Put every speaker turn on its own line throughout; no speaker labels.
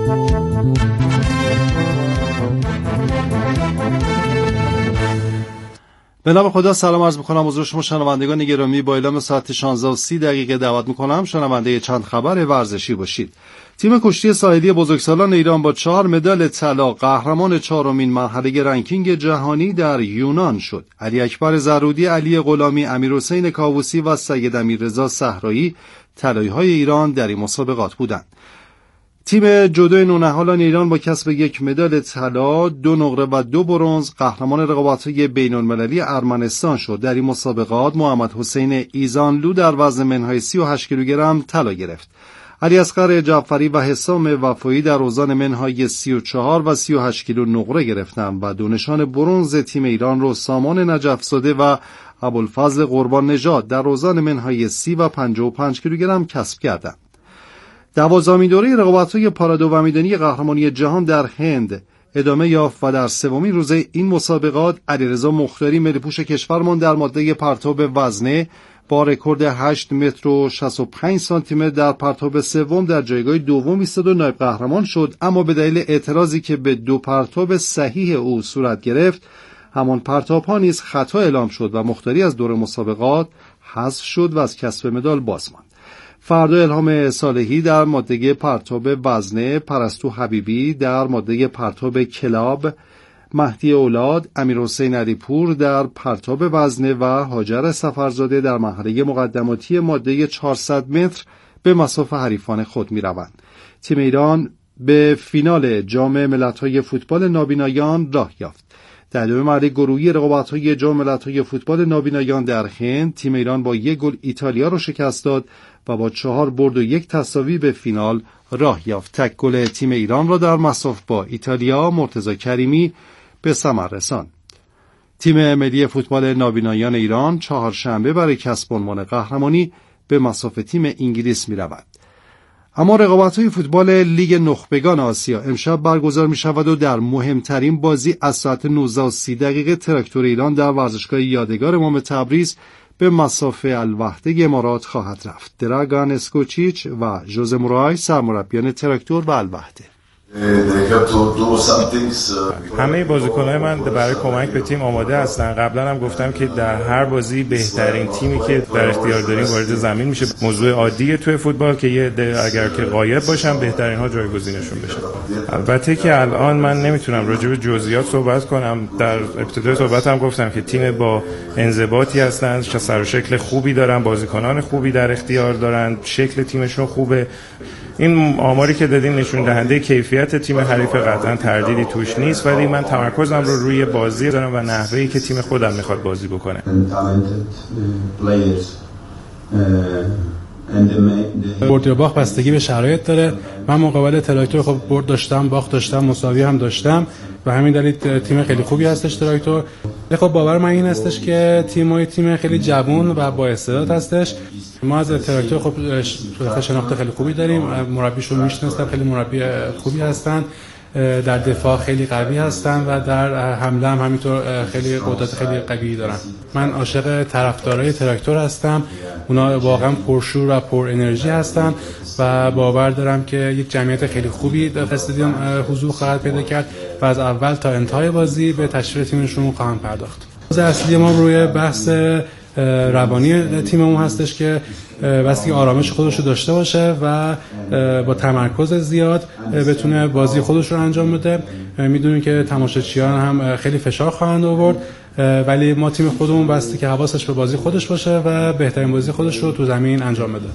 به نام خدا سلام عرض می‌کنم حضور شما شنوندگان گرامی. با اعلام ساعت 16:30 دعوت می‌کنم شنونده چند خبر ورزشی باشید. تیم کشتی ساحلی بزرگسالان ایران با 4 مدال طلا قهرمان 4مین مرحله رنکینگ جهانی در یونان شد. علی اکبر زرودی، علی غلامی، امیرحسین کاووسی و سید امیررضا صحرایی طلایی‌های ایران در این مسابقات بودند. تیم جودو نونهالان ایران با کسب 1 مدال طلا، 2 نقره و 2 برنز قهرمان رقابت‌های بین‌المللی ارمنستان شد. در این مسابقات محمد حسین ایزانلو در وزن منهای 38 کیلوگرم طلا گرفت. علی اصغر جعفری و حسام وفایی در اوزان منهای 34 و 38 کیلو نقره گرفتند و 2 نشان برنز تیم ایران رو سامان نجف‌زاده و ابوالفضل قربان نژاد در اوزان منهای 30 و 55 کیلوگرم کسب کردند. 12مین دوره رقابت‌های پارادو و میدانی قهرمانی جهان در هند ادامه یافت و در 3مین روز این مسابقات علیرضا مختاری ملی‌پوش کشورمان در ماده پرتاب وزنه با رکورد 8 متر و 65 سانتی متر در پرتاب سوم در جایگاه دوم ایستاد و نایب قهرمان شد، اما به دلیل اعتراضی که به 2 پرتاب صحیح او صورت گرفت همان پرتاب‌ها نیز خطا اعلام شد و مختاری از دور مسابقات حذف شد و از کسب مدال باز ماند. فردا الهام صالحی در ماده پرتاب وزنه، پرستو حبیبی در ماده پرتاب کلاب، مهدی اولاد، امیرحسین علیپور در پرتاب وزنه و هاجر سفرزاده در مرحله مقدماتی ماده 400 متر به مصاف حریفان خود می‌روند. تیم ایران به فینال جام ملت‌های فوتبال نابینایان راه یافت. در دوم مرحله گروهی رقابت‌های جام ملت‌های فوتبال نابینایان در هند تیم ایران با 1 گل ایتالیا را شکست داد و با 4 برد و 1 تساوی به فینال راه یافت. تک گل تیم ایران را در مصاف با ایتالیا مرتضی کریمی به ثمر رساند. تیم ملی فوتبال نابینایان ایران چهارشنبه برای کسب عنوان قهرمانی به مصاف تیم انگلیس می‌رود. اما رقابت‌های فوتبال لیگ نخبگان آسیا امشب برگزار می‌شود و در مهمترین بازی از ساعت 19:30 تراکتور ایران در ورزشگاه یادگار امام تبریز به مصاف الوحده امارات خواهد رفت. دراگان اسکوچیچ و ژوزه مورای سرمربیان تراکتور و الوحده.
همه بازیکن‌های من برای کمک به تیم آماده هستن. قبلا هم گفتم که در هر بازی بهترین تیمی که در اختیار داریم وارد زمین میشه. موضوع عادیه توی فوتبال که یه اگر که غایب باشن بهترین ها جایگزینشون بشن. البته که الان من نمیتونم راجع به جزئیات صحبت کنم. در ابتدای صحبتم گفتم که تیم با انضباطی هستن، سر و شکل خوبی دارن، بازیکنان خوبی در اختیار دارن، شکل تیمشون خوبه. این آماری که دادیم نشون دهنده کیفیت تیم حریف قطعا تردیدی توش نیست، ولی من تمرکزم رو روی بازی دارم و نحوهی که تیم خودم میخواد بازی بکنه.
برد یا باخت بستگی به شرایط داره. من مقابل تراکتور خب برد داشتم، باخت داشتم، مساوی هم داشتم و همین دلیل تیم خیلی خوبی هستش تراکتور. خب باور من این هستش که تیم خیلی جوان و با استعداد هستش. ما از تراکتور خب شناخت خیلی خوبی داریم، مربیشون میشناسم، خیلی مربی خوبی هستن، در دفاع خیلی قوی هستن و در حمله هم همینطور خیلی قدرت خیلی قوی دارن. من عاشق طرفدارای تراکتور هستم. اونا واقعا پرشور و پر انرژی هستن و باور دارم که یک جمعیت خیلی خوبی در استادیوم حضور خواهد پیدا کرد و از اول تا انتهای بازی به تشویق تیمشون خواهم پرداخت. اصلی ما روی بحث روانی تیممون هستش که بس که آرامش خودش رو داشته باشه و با تمرکز زیاد بتونه بازی خودش رو انجام بده. میدونیم که تماشاچیان هم خیلی فشار خواهند آورد، ولی ما تیم خودمون بسته که حواسش به بازی خودش باشه و بهترین بازی خودش رو تو زمین انجام بده.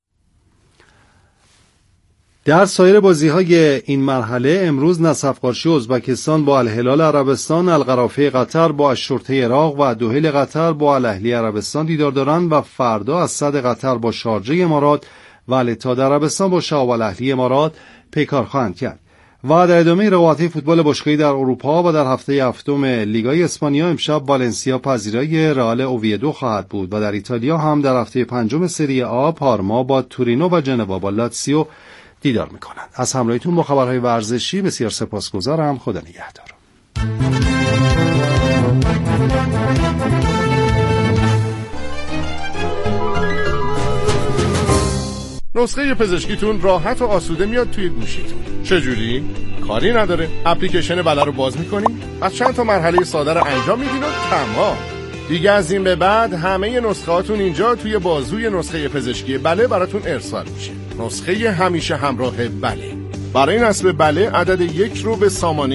در سایر بازی‌های این مرحله امروز نصفقارشی ازبکستان با الهلال عربستان، القرافه قطر با الشرطه عراق و دوحیل قطر با الاهلی عربستان دیدار دارند و فردا اسد قطر با شارجه امارات و الاتحاد عربستان با شعب الاهلی امارات پیکار خواهند کرد. و در ادامه رقابت‌های فوتبال باشگاهی در اروپا و در هفته هفتم لیگای اسپانیا امشب والنسیا پذیرای رئال اوویدو خواهد بود و در ایتالیا هم در هفته پنجم سری آ پارما با تورینو و جنوا با لاتسیو دیدار میکنند. از همراهیتون با خبرهای ورزشی بسیار سپاسگزارم. خدا نگهدار.
نسخه پزشکیتون راحت و آسوده میاد توی گوشیتون. چجوری؟ کاری نداره. اپلیکیشن بله رو باز میکنین، از چند تا مرحله ساده رو انجام میدین و تمام. دیگه از این به بعد همه نسخه‌هاتون اینجا توی بازوی نسخه پزشکی بله براتون ارسال میشه. نسخه همیشه همراه بله. برای نصب بله عدد 1 رو به سامانه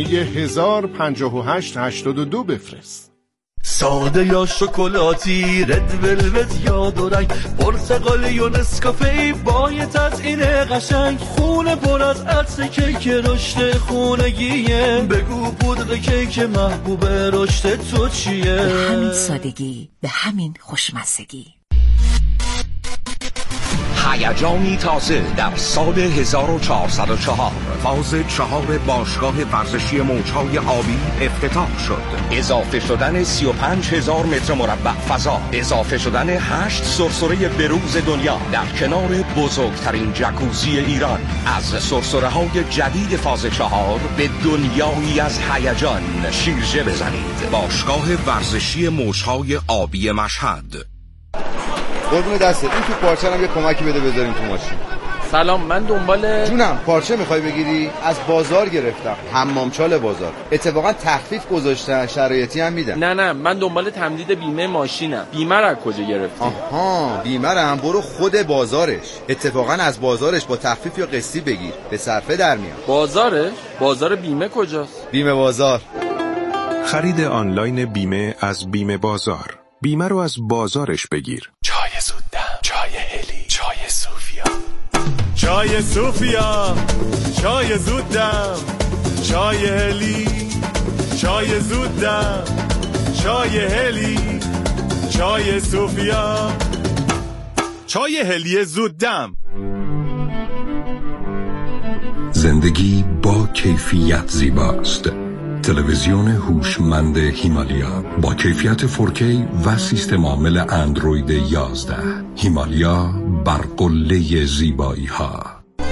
105882 بفرست.
ساده یا شکلاتی، رد ولوت یا دورنگ، پرتقالی یا نسکافه با یه تزئین قشنگ، خونه پر از عطر کیک رشد خونگیه، بگو پودر کیک محبوب رشد تو چیه؟
به همین سادگی، به همین خوشمزگی.
هیجانی تازه در سال 1404 فاز 4 باشگاه ورزشی موج‌های آبی افتتاح شد. اضافه شدن 35,000 متر مربع فضا، اضافه شدن 8 سرسره بروز دنیا در کنار بزرگترین جکوزی ایران. از سرسره‌های جدید فاز 4 به دنیایی از هیجان شیرجه بزنید. باشگاه ورزشی موج‌های آبی مشهد.
قربون دستت، این تو پارچه هم یه کمکی بده بذاریم تو ماشین.
سلام، من دنبال
جونم پارچه میخوای بگیری؟ از بازار گرفتم، حمامچال بازار. اتفاقا تخفیف گذاشتن، شرایطی هم میدن.
نه من دنبال تمدید بیمه ماشینم. بیمه رو کجا گرفتی؟
آها، بیمه رو هم برو خود بازارش. اتفاقا از بازارش با تخفیف یا قسطی بگیر، به صرفه در میاد.
بازارش؟ بازار بیمه کجاست؟
بیمه بازار.
خرید آنلاین بیمه از بیمه بازار. بیمه رو از بازارش بگیر.
چای زودم، چای هلی، چای صوفیا.
چای صوفیا، چای زودم، چای هلی، چای زودم، چای هلی، چای صوفیا، چای هلی زودم.
زندگی با کیفیت زیباست. تلویزیون هوشمند هیمالیا با کیفیت 4K و سیستم عامل اندروید 11. هیمالیا بر قله زیبایی ها.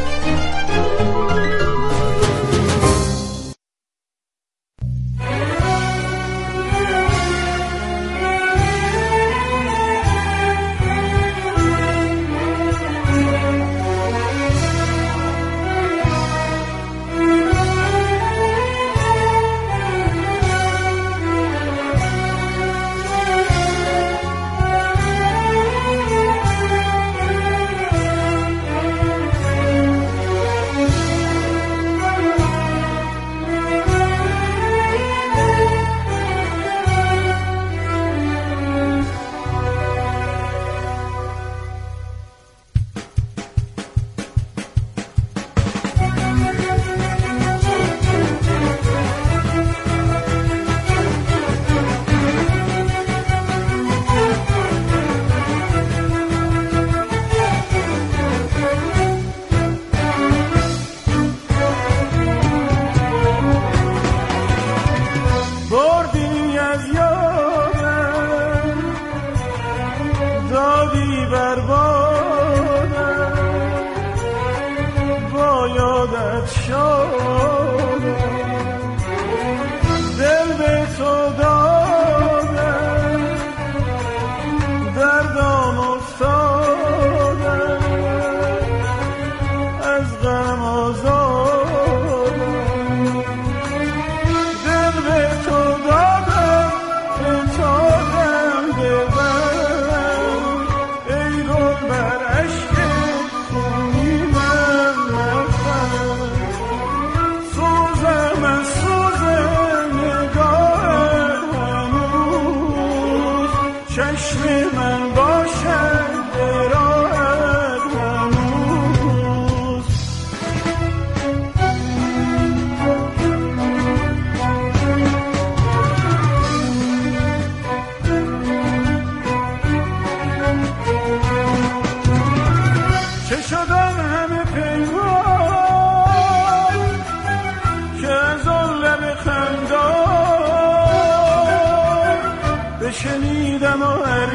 شنیدم و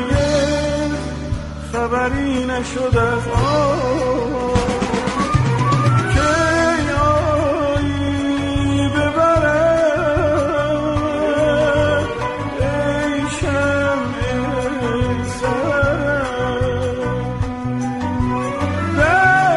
هرگز خبری نشد از آن که یایی ببرد ای شمع سر در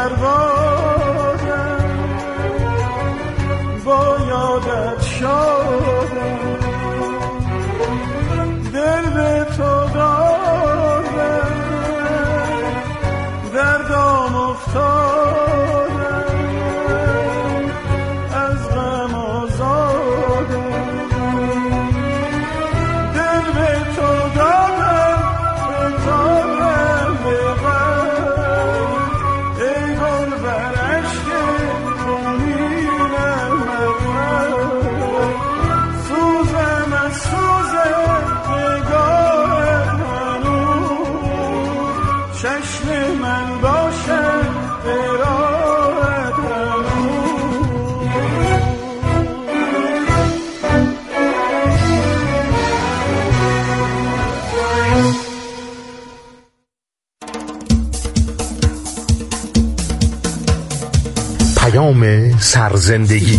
پروازم با یادت شدم دل به تو دادم در دام افتادم از غم آزادم دل به تو دادم فتادم به غم ای گل بر عشق امینم مغرم سوزم از سوز نگاه هنوز چشم من باشد به راحت
پیام سرزندگی.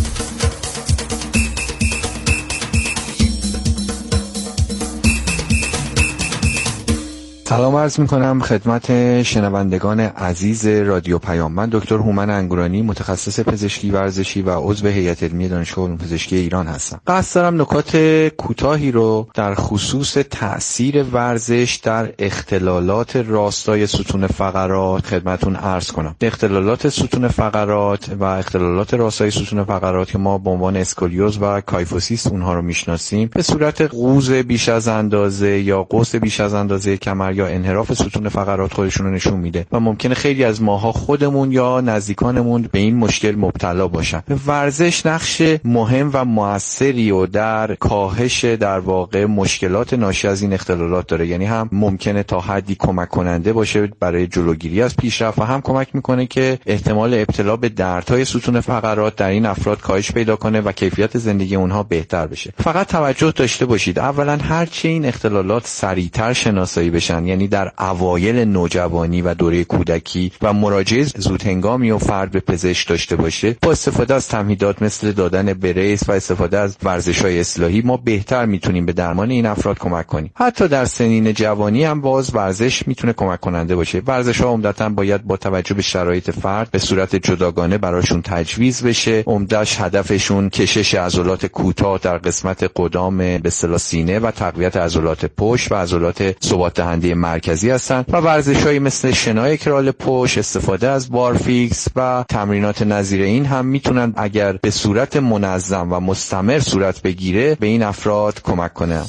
سلام عرض میکنم خدمت شنوندگان عزیز رادیو پیام. من دکتر هومن انگورانی، متخصص پزشکی ورزشی و عضو هیئت علمی دانشگاه علوم پزشکی ایران هستم. قصد دارم نکات کوتاهی رو در خصوص تأثیر ورزش در اختلالات راستای ستون فقرات خدمتون عرض کنم. اختلالات ستون فقرات و اختلالات راستای ستون فقرات که ما به عنوان اسکولیوز و کایفوسیس اونها رو میشناسیم، به صورت قوز بیش از اندازه یا قوس بیش از اندازه کمر یا انحراف ستون فقرات خودشون رو نشون میده و ممکنه خیلی از ماها خودمون یا نزدیکانمون به این مشکل مبتلا باشن. ورزش نقش مهم و موثری و در کاهش در واقع مشکلات ناشی از این اختلالات داره. یعنی هم ممکنه تا حدی کمک کننده باشه برای جلوگیری از پیشرفت و هم کمک میکنه که احتمال ابتلا به دردهای ستون فقرات در این افراد کاهش پیدا کنه و کیفیت زندگی اونها بهتر بشه. فقط توجه داشته باشید، اولا هرچه این اختلالات سریعتر شناسایی بشن، یعنی در اوایل نوجوانی و دوره کودکی و مراجعه زودهنگامی و فرد به پزشک داشته باشه، با استفاده از تمهیدات مثل دادن بریس و استفاده از ورزش‌های اصلاحی ما بهتر میتونیم به درمان این افراد کمک کنیم. حتی در سنین جوانی هم باز ورزش میتونه کمک کننده باشه. ورزش‌ها عمدتاً باید با توجه به شرایط فرد به صورت جداگانه براشون تجویز بشه. عمده‌اش هدفشون کشش عضلات کوتاه در قسمت قدام به اصطلاح سینه و تقویت عضلات پشت و عضلات ثبات دهنده مرکزی هستند و ورزش‌هایی مثل شنای کرال پشت، استفاده از بارفیکس و تمرینات نظیر این هم میتونن اگر به صورت منظم و مستمر صورت بگیره به این افراد کمک کنه.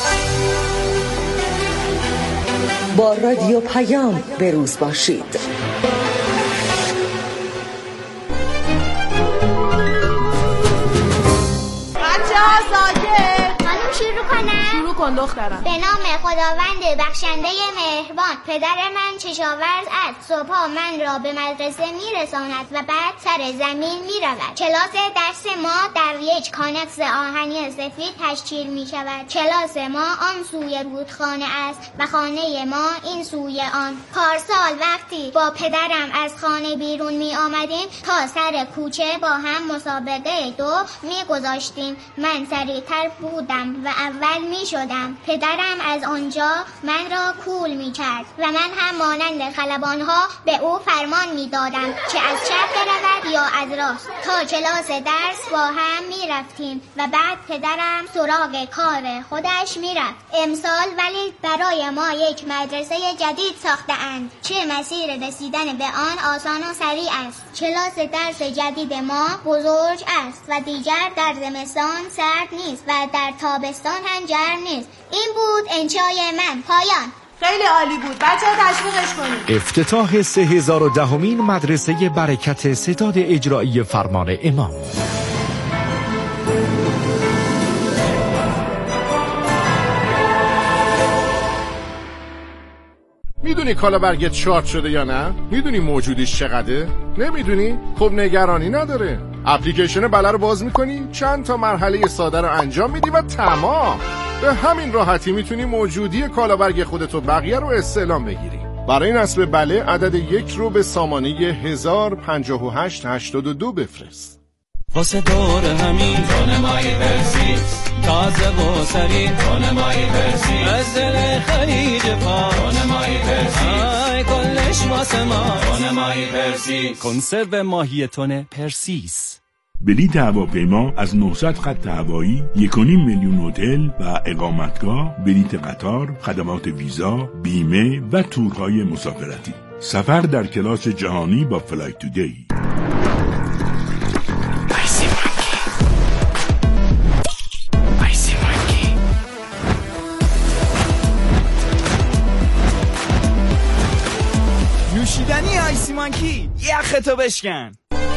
با رادیو پیام بروز باشید.
شروع کن دخترم.
به نام خداوند بخشنده مهربان. پدر من کشاورز است. صبحا من را به مدرسه میرساند و بعد سر زمین میرود. کلاس درس ما در یک کانکس آهنی سفید تشکیل می شود. کلاس ما آن سوی رودخانه است و خانه ما این سوی آن. پارسال وقتی با پدرم از خانه بیرون می آمدیم تا سر کوچه با هم مسابقه دو می گذاشتیم. من سریعتر بودم و اول می شدم. پدرم از آنجا من را کول می کرد و من هم مانند خلبانها به او فرمان می دادم که از چپ برود یا از راست. تا کلاس درس با هم می رفتیم و بعد پدرم سراغ کار خودش می رفت. امسال ولی برای ما یک مدرسه جدید ساخته اند که مسیر رسیدن به آن آسان و سریع است. کلاس درس جدید ما بزرگ است و دیگر در زمستان سرد نیست و در تابستان هم گرم نیست. این بود انشای من. پایان.
خیلی عالی بود. بچه‌ها تشویقش کنید.
افتتاح 3010مین مدرسه برکت ستاد اجرایی فرمان امام.
میدونی کالا برگت شارت شده یا نه؟ میدونی موجودیش چقدره؟ نمیدونی؟ خب نگرانی نداره. اپلیکیشن بله رو باز میکنی، چند تا مرحله ساده رو انجام میدی و تمام. به همین راحتی میتونی موجودی کالا برگ خودتو بقیه رو استعلام بگیری. برای نصب بله عدد 1 رو به سامانه 105882 بفرست.
واسه دور همین راهنمای پرسیس، تازه و سریع راهنمای پرسیس، از دل خلیج فارس راهنمای پرسیس، آی کلش واسه ما راهنمای پرسیس، کنسرو ماهی تن پرسیس.
بلیط هواپیما از 900 خط هوایی، 1.5 میلیون هتل و اقامتگاه، بلیط قطار، خدمات ویزا، بیمه و تورهای مسافرتی. سفر در کلاس جهانی با فلایت تودی.
نوشیدنی آیسی مانکی، یختو بشکن.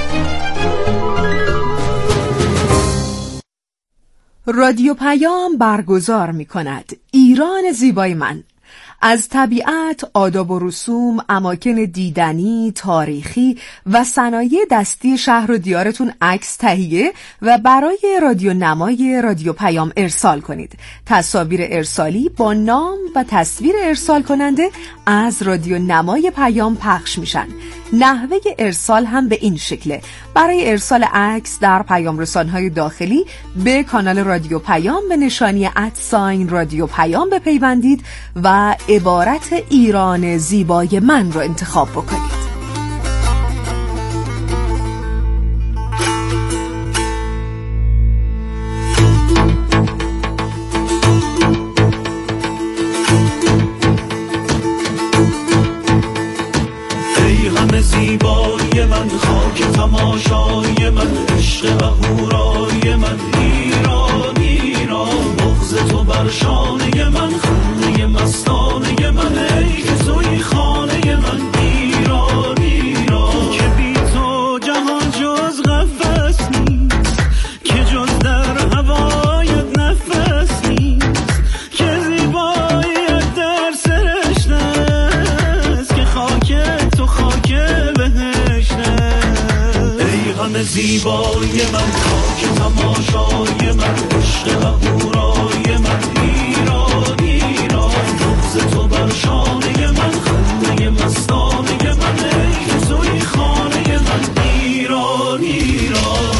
رادیو پیام برگزار می کند ایران زیبای من. از طبیعت، آداب و رسوم، اماکن دیدنی، تاریخی و صنایع دستی شهر و دیارتون عکس تهیه و برای رادیو نمای رادیو پیام ارسال کنید. تصاویر ارسالی با نام و تصویر ارسال کننده از رادیو نمای پیام پخش میشن. نحوه ارسال هم به این شکله: برای ارسال عکس در پیام رسانهای داخلی به کانال رادیو پیام به نشانی @رادیو پیام بپیوندید و عبارت ایران زیبای من رو انتخاب بکنید.
زیبایی من، خاک تماشای من، عشق و هورای من، ایران ایران، بغض تو بر شانه من، خانه مستانه من، ای که توی خانه من، ایران ایران، که بی تو جهان جز قفس نیست، که جز در هوایت نفس نیست، که زیباییت در سرشت است، که خاک تو خاک همه زیبای من، خاک تماشای من، عشق و هورای من، ایران ایران، بغض تو بر شانه من، خنده مستانه من، ای که توی خانه من، ایران ایران.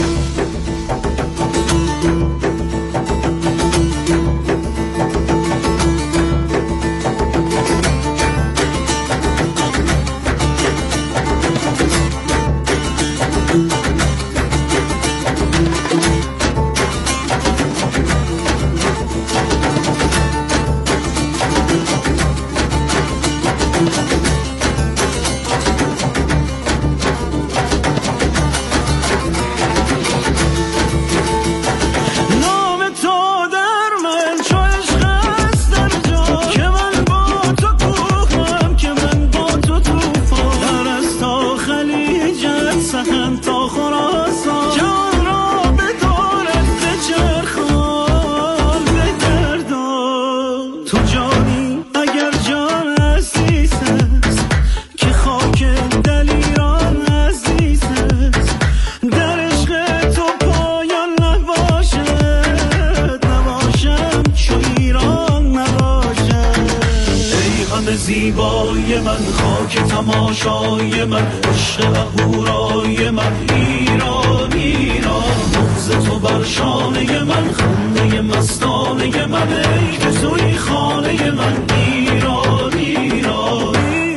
زیبای من، خاک تماشای من، عشق و هورای من، ایران ایران، بغض تو بر شانه من، خنده مستانه من، ای که توی خانه من، ایران ایران،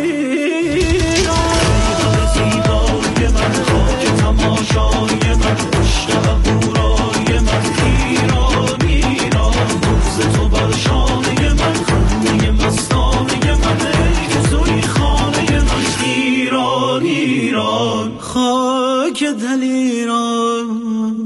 ایران زیبای من، خاک تماشای من، عشق و هورای من، ایران ایران، بغض تو بر شانه من، خنده مستانه من، ای که توی خانه من، ایران ایران، خاک دل ایران.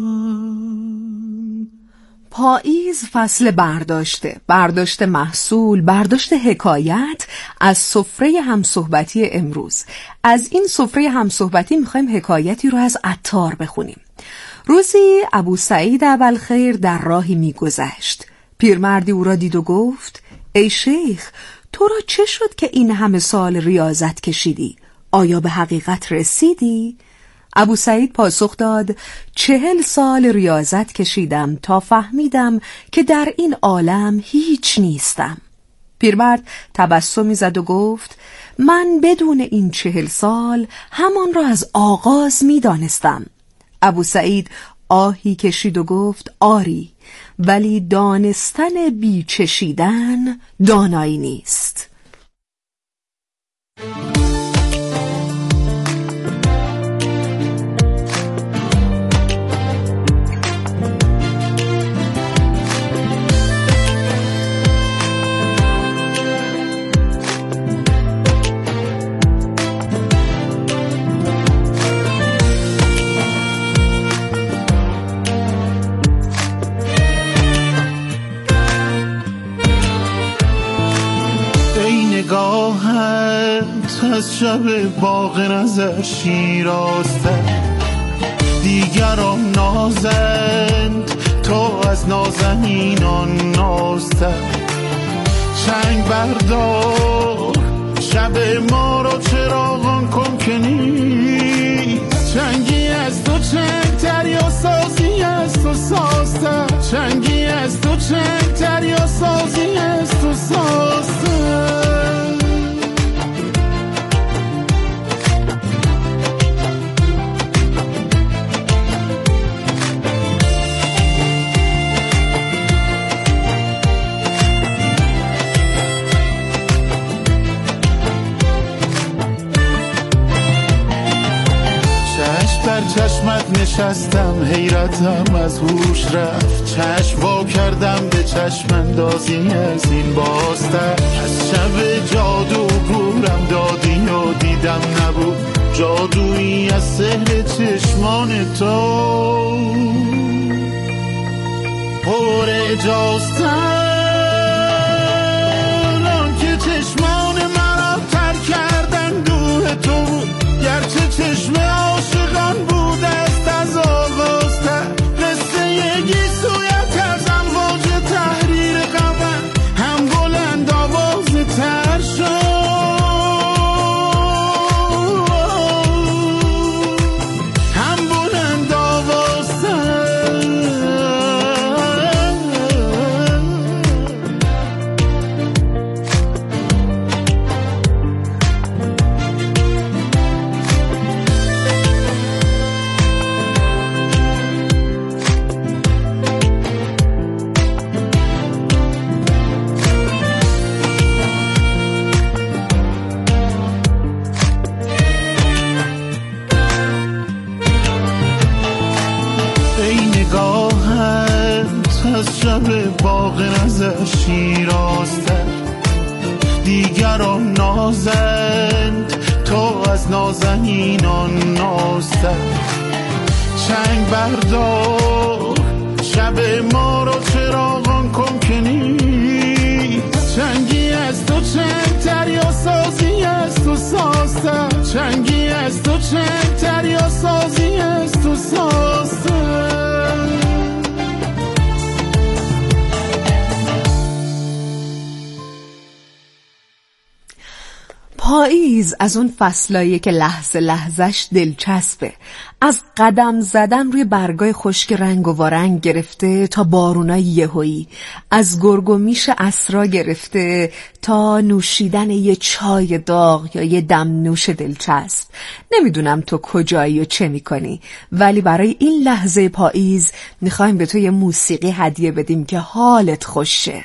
پاییز فصل برداشت محصول، برداشت حکایت از سفره همصحبتی امروز. از این سفره همصحبتی میخوایم حکایتی رو از عطار بخونیم. روزی ابو سعید ابوالخیر در راهی میگذشت. پیرمردی او را دید و گفت: ای شیخ، تو را چه شد که این همه سال ریاضت کشیدی؟ آیا به حقیقت رسیدی؟ ابو سعید پاسخ داد: 40 سال ریاضت کشیدم تا فهمیدم که در این عالم هیچ نیستم. پیرمرد تبسمی زد و گفت: من بدون این 40 سال همان را از آغاز می دانستم. ابو سعید آهی کشید و گفت آری، ولی دانستن بی چشیدن دانایی نیست.
نگاهت از شب باغ نظر شیرازتر، دیگران نازند تو از نازنینان نازتر. چنگ بردار شب ما را چراغان کن که نیست، چنگی از تو چنگتر یا سازی از تو سازتر، چنگی از تو چنگتر یا سازی از تو سازتر. بر چشمت نشستم حیرتم از هوش رفت، چشم وا کردم به چشم اندازی از این بازتر. از شب جادو گورم دادی و دیدم نبود جادویی از سحر چشمان تو، پر اجازتر آن که چشمان مرا تر کردن دوه تو بود، گرچه چشم عاشقان بود است از آغازتر. قصه یکی سویت از امواج تحریر قبر هم بلند آوازه تر شد، هم بلند آوازتر. از شب باغ نظر شیرازتر، دیگران نازند تو از نازنینان نازتر. چنگ بردار شب ما را چراغان کن که نیست، چنگی از تو چنگتر یا سازی از تو سازتر، چنگی از تو چنگتر یا سازی از تو سازتر.
پاییز از اون فصلاییه که لحظه لحظش دلچسبه، از قدم زدن روی برگای خشک رنگ و وارنگ گرفته تا بارونای یهویی، از گرگ و میش اسرا گرفته تا نوشیدن یه چای داغ یا یه دم نوش دلچسب. نمیدونم تو کجایی و چه میکنی، ولی برای این لحظه پاییز میخوایم به تو یه موسیقی هدیه بدیم که حالت خوشه.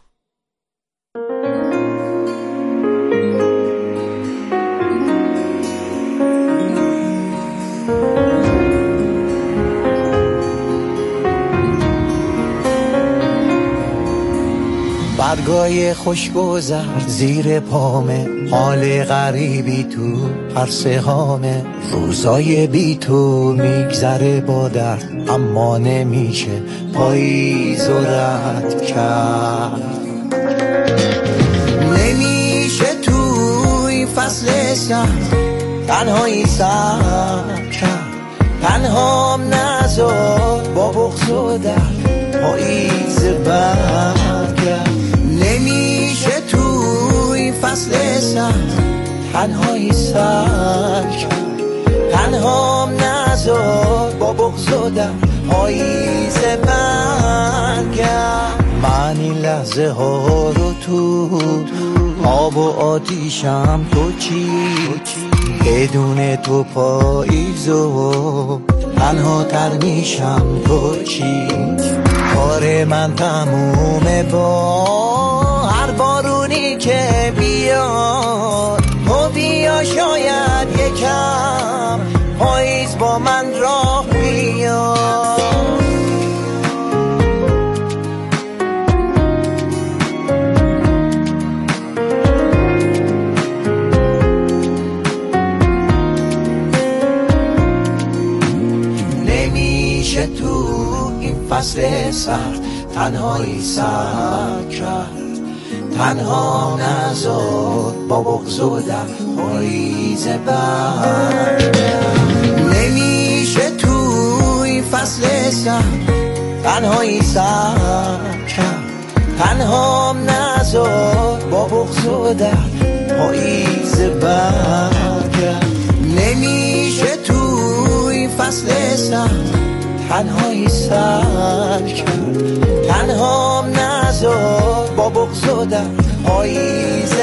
برگای خشک و زرد زیر پامه، حال غریبی تو هر سهامه. روزای بی تو میگذره با درد، اما نمیشه پاییز و رد کرد. نمیشه توی فصل سرد تنهایی سر کرد، تنهام نذار با بغض و درد پاییز برد کرد. نمیشه توی فصل سرد تنهایی سر کرد، تنهام نذار با بغض و درد پاییز برگرد. من این لحظه ها رو تو آب و آتیشم، تو چی بدون تو پاییز و تنها تر میشم تو چی؟ کار من تمومه با هر بارونی که بیاد. تو بیا شاید یکم پاییز با من راه بیاد. نمیشه تو این فصل سرد تنهایی سر کرد. تنها نزار با بغض و در پاییز برد. نمیشه تو این فصل سرد تنهایی سر کرد. تنها نزار با بغض و در پاییز برد. نمیشه تو این فصل سرد تنهایی سر کرد. تنها نزار با بغض و در پاییز